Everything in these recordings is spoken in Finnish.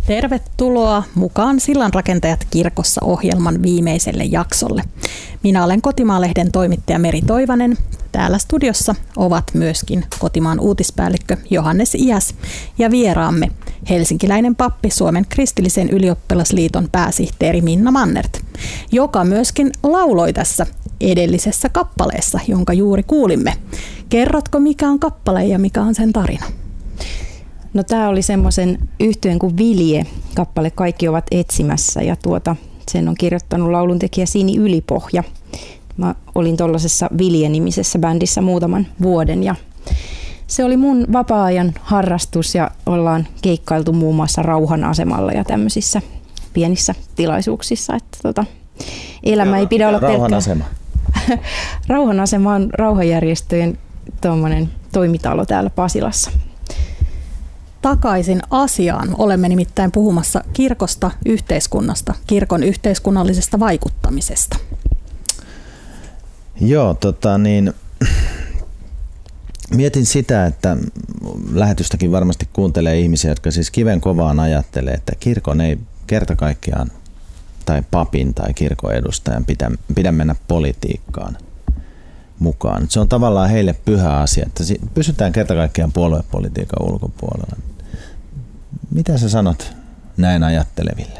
Tervetuloa mukaan Sillanrakentajat kirkossa -ohjelman viimeiselle jaksolle. Minä olen Kotimaa-lehden toimittaja Meri Toivanen. Täällä studiossa ovat myöskin Kotimaan uutispäällikkö Johannes Iäs ja vieraamme helsinkiläinen pappi Suomen kristillisen ylioppilasliiton pääsihteeri Minna Mannert, joka myöskin lauloi tässä edellisessä kappaleessa, jonka juuri kuulimme. Kerrotko, mikä on kappale ja mikä on sen tarina? No, tämä oli semmoisen yhtyeen kuin Vilje, kappale Kaikki ovat etsimässä, ja sen on kirjoittanut lauluntekijä Sini Ylipohja. Mä olin tuollaisessa Vilje-nimisessä bändissä muutaman vuoden, ja se oli mun vapaa-ajan harrastus, ja ollaan keikkailtu muun muassa Rauhan asemalla ja tämmöisissä pienissä tilaisuuksissa, että elämä ei pidä olla pelkkää. Rauhan asema? Rauhan asema on rauhanjärjestöjen toimitalo täällä Pasilassa. Takaisin asiaan. Olemme nimittäin puhumassa kirkosta, yhteiskunnasta, kirkon yhteiskunnallisesta vaikuttamisesta. Joo, mietin sitä, että lähetystäkin varmasti kuuntelee ihmisiä, jotka siis kiven kovaan ajattelee, että kirkon ei kerta kaikkiaan tai papin tai kirkon edustajan pidä mennä politiikkaan mukaan. Se on tavallaan heille pyhä asia, että pysytään kerta kaikkiaan puoluepolitiikan ulkopuolella. Mitä sä sanot näin ajatteleville?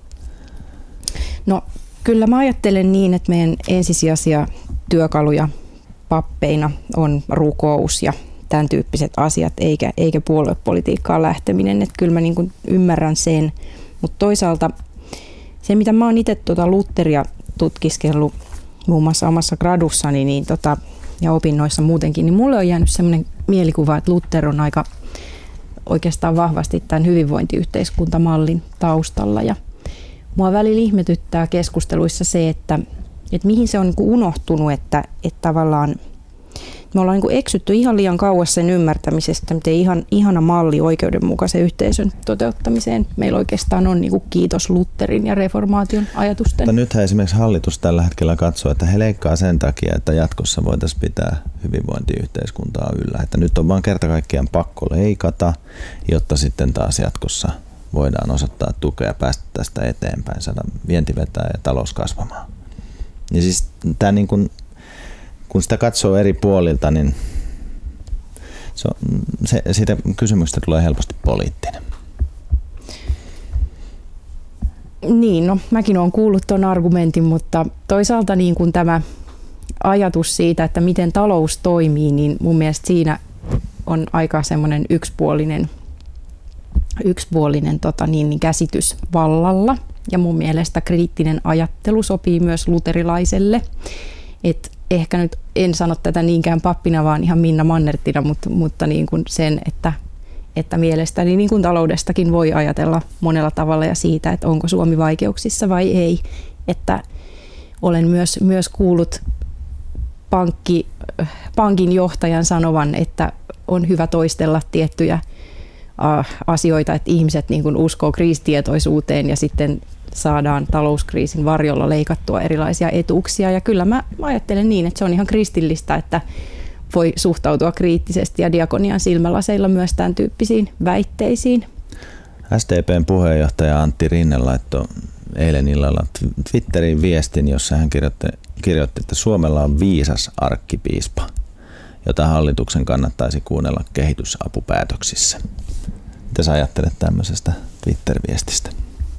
No, kyllä mä ajattelen niin, että meidän ensisijaisia työkaluja pappeina on rukous ja tämän tyyppiset asiat, eikä puoluepolitiikkaan lähteminen. Että kyllä mä niin kuin ymmärrän sen, mutta toisaalta se, mitä mä oon itse Lutheria tutkiskellut muun muassa omassa gradussani ja opinnoissa muutenkin, niin mulle on jäänyt sellainen mielikuva, että Luther on aika oikeastaan vahvasti tämän hyvinvointiyhteiskuntamallin taustalla. Ja mua välillä ihmetyttää keskusteluissa se, että mihin se on niin kuin unohtunut, että tavallaan me ollaan niin kuin eksytty ihan liian kauas sen ymmärtämisestä, miten ihana malli oikeudenmukaisen yhteisön toteuttamiseen meillä oikeastaan on, niin kuin kiitos Lutherin ja reformaation ajatusten. Mutta nythän esimerkiksi hallitus tällä hetkellä katsoo, että he leikkaa sen takia, että jatkossa voitaisiin pitää hyvinvointiyhteiskuntaa yllä. Että nyt on vaan kerta kaikkiaan pakko leikata, jotta sitten taas jatkossa voidaan osoittaa tukea ja päästä tästä eteenpäin, saada vienti vetää ja talous kasvamaan. Ja siis tämä niin kuin, kun sitä katsoo eri puolilta, niin siitä kysymyksestä tulee helposti poliittinen. Niin, no mäkin olen kuullut tuon argumentin, mutta toisaalta niin kuin tämä ajatus siitä, että miten talous toimii, niin mun mielestä siinä on aika semmoinen yksipuolinen käsitys vallalla. Ja mun mielestä kriittinen ajattelu sopii myös luterilaiselle. Et ehkä nyt en sano tätä niinkään pappina, vaan ihan Minna Mannertina, mutta niin kuin sen, että mielestäni niin kuin taloudestakin voi ajatella monella tavalla ja siitä, että onko Suomi vaikeuksissa vai ei. Että olen myös kuullut pankin johtajan sanovan, että on hyvä toistella tiettyjä asioita, että ihmiset niin kuin uskoo kriisitietoisuuteen ja sitten saadaan talouskriisin varjolla leikattua erilaisia etuuksia. Ja kyllä mä ajattelen niin, että se on ihan kristillistä, että voi suhtautua kriittisesti ja diakonian silmälaseilla myös tämän tyyppisiin väitteisiin. SDP:n puheenjohtaja Antti Rinne laittoi eilen illalla Twitterin viestin, jossa hän kirjoitti, että Suomella on viisas arkkipiispa, jota hallituksen kannattaisi kuunnella kehitysapupäätöksissä. Mitä sä ajattelet tämmöisestä Twitter-viestistä?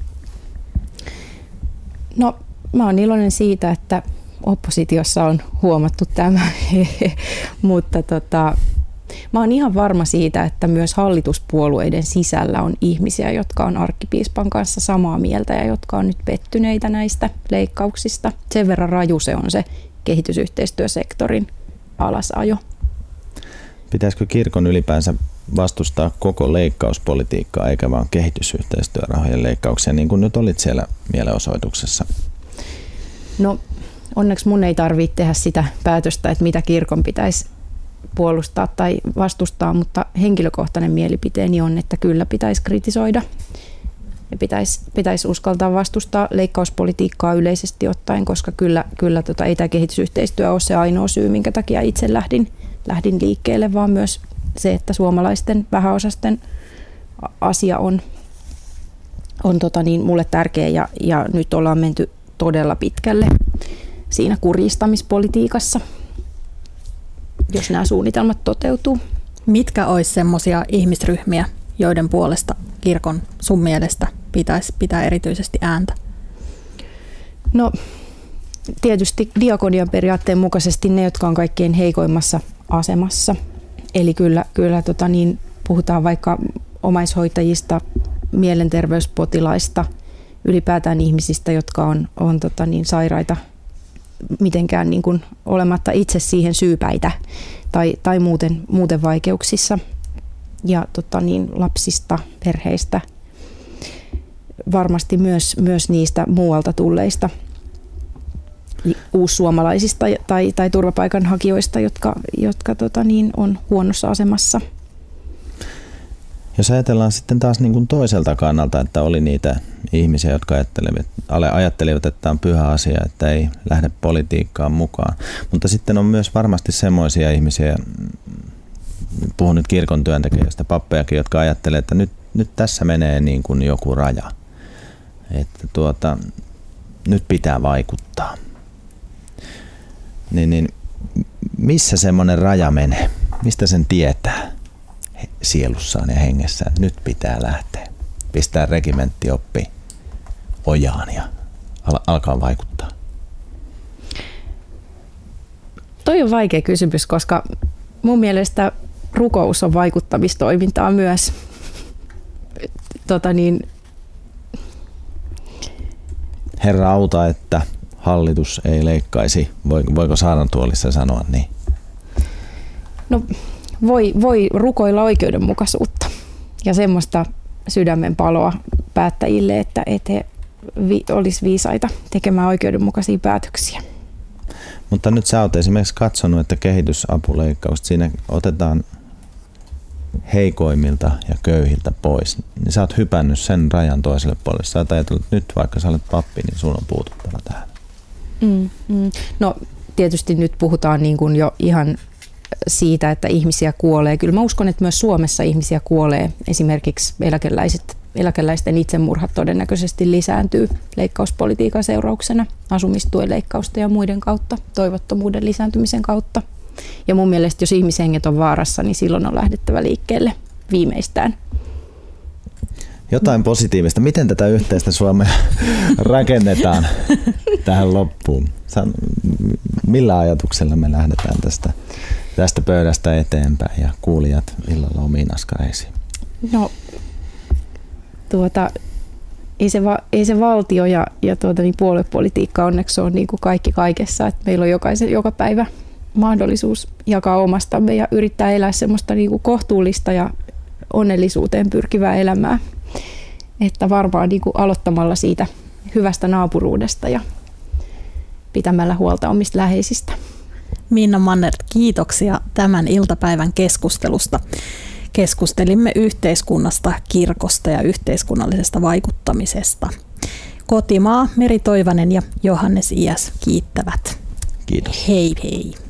No, mä oon iloinen siitä, että oppositiossa on huomattu tämä, mutta mä oon ihan varma siitä, että myös hallituspuolueiden sisällä on ihmisiä, jotka on arkkipiispan kanssa samaa mieltä ja jotka on nyt pettyneitä näistä leikkauksista. Sen verran raju se on se kehitysyhteistyösektorin alasajo. Pitäisikö kirkon ylipäänsä vastustaa koko leikkauspolitiikkaa eikä vaan kehitysyhteistyörahojen leikkauksia, niin kuin nyt olit siellä mielenosoituksessa? No, onneksi mun ei tarvitse tehdä sitä päätöstä, että mitä kirkon pitäisi puolustaa tai vastustaa, mutta henkilökohtainen mielipiteeni on, että kyllä pitäisi kritisoida ja pitäisi uskaltaa vastustaa leikkauspolitiikkaa yleisesti ottaen, koska kyllä ei tämä kehitysyhteistyö ole se ainoa syy, minkä takia itse lähdin liikkeelle, vaan myös se, että suomalaisten vähäosaisten asia on mulle tärkeä ja nyt ollaan menty todella pitkälle siinä kurjistamispolitiikassa, jos nämä suunnitelmat toteutuu. Mitkä olisi semmoisia ihmisryhmiä, joiden puolesta kirkon sun mielestä pitäisi pitää erityisesti ääntä? No tietysti diakonian periaatteen mukaisesti ne, jotka on kaikkein heikoimmassa asemassa. Eli kyllä puhutaan vaikka omaishoitajista, mielenterveyspotilaista, ylipäätään ihmisistä, jotka on sairaita mitenkään niin kuin olematta itse siihen syypäitä tai muuten vaikeuksissa. Ja lapsista, perheistä, varmasti myös niistä muualta tulleista uussuomalaisista tai turvapaikanhakijoista, jotka on huonossa asemassa. Jos ajatellaan sitten taas niin kuin toiselta kannalta, että oli niitä ihmisiä, jotka ajattelivat, että on pyhä asia, että ei lähde politiikkaan mukaan. Mutta sitten on myös varmasti semmoisia ihmisiä, puhun nyt kirkon työntekijöistä, pappejakin, jotka ajattelee, että nyt tässä menee niin kuin joku raja. Että nyt pitää vaikuttaa. Niin missä semmoinen raja menee? Mistä sen tietää sielussaan ja hengessään? Nyt pitää lähteä. Pistää regimenttioppi ojaan ja alkaa vaikuttaa. Toi on vaikea kysymys, koska mun mielestä rukous on vaikuttamistoimintaa myös. Herra auta, että hallitus ei leikkaisi. Voiko saarnatuolissa sanoa niin? No voi rukoilla oikeudenmukaisuutta ja semmoista sydämen paloa päättäjille, että he olisi viisaita tekemään oikeudenmukaisia päätöksiä. Mutta nyt sä oot esimerkiksi katsonut, että kehitysapuleikkaukset, siinä otetaan heikoimmilta ja köyhiltä pois. Niin sä oot hypännyt sen rajan toiselle puolelle. Sä oot ajatellut, että nyt vaikka sä olet pappi, niin sun on puututtava tähän. No tietysti nyt puhutaan niin kuin jo ihan siitä, että ihmisiä kuolee. Kyllä mä uskon, että myös Suomessa ihmisiä kuolee. Esimerkiksi eläkeläisten itsemurhat todennäköisesti lisääntyy leikkauspolitiikan seurauksena, asumistuen leikkausta ja muiden kautta, toivottomuuden lisääntymisen kautta. Ja mun mielestä, jos ihmishenget on vaarassa, niin silloin on lähdettävä liikkeelle viimeistään. Jotain positiivista. Miten tätä yhteistä Suomea rakennetaan tähän loppuun? Millä ajatuksella me lähdetään tästä pöydästä eteenpäin ja kuulijat illalla omiin askareisiin? No, ei se valtio ja puoluepolitiikka onneksi on niin kuin kaikki kaikessa, että meillä on joka päivä mahdollisuus jakaa omastamme ja yrittää elää semmoista niin kuin kohtuullista ja onnellisuuteen pyrkivää elämää. Että varmaan niin kuin aloittamalla siitä hyvästä naapuruudesta ja pitämällä huolta omista läheisistä. Minna Manner, kiitoksia tämän iltapäivän keskustelusta. Keskustelimme yhteiskunnasta, kirkosta ja yhteiskunnallisesta vaikuttamisesta. Kotimaa, Meri Toivanen ja Johannes Iäs kiittävät. Kiitos. Hei hei.